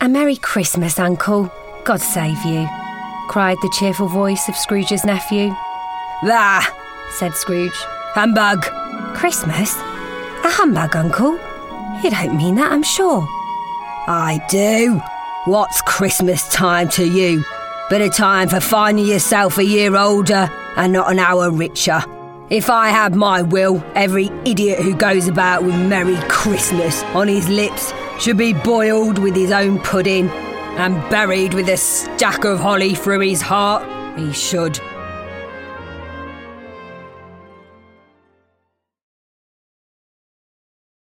A Merry Christmas, Uncle. God save you, cried the cheerful voice of Scrooge's nephew. Bah, said Scrooge. Humbug. Christmas? A humbug, Uncle? You don't mean that, I'm sure. I do. What's Christmas time to you? But a time for finding yourself a year older and not an hour richer. If I had my will, every idiot who goes about with Merry Christmas on his lips should be boiled with his own pudding and buried with a stack of holly through his heart. He should.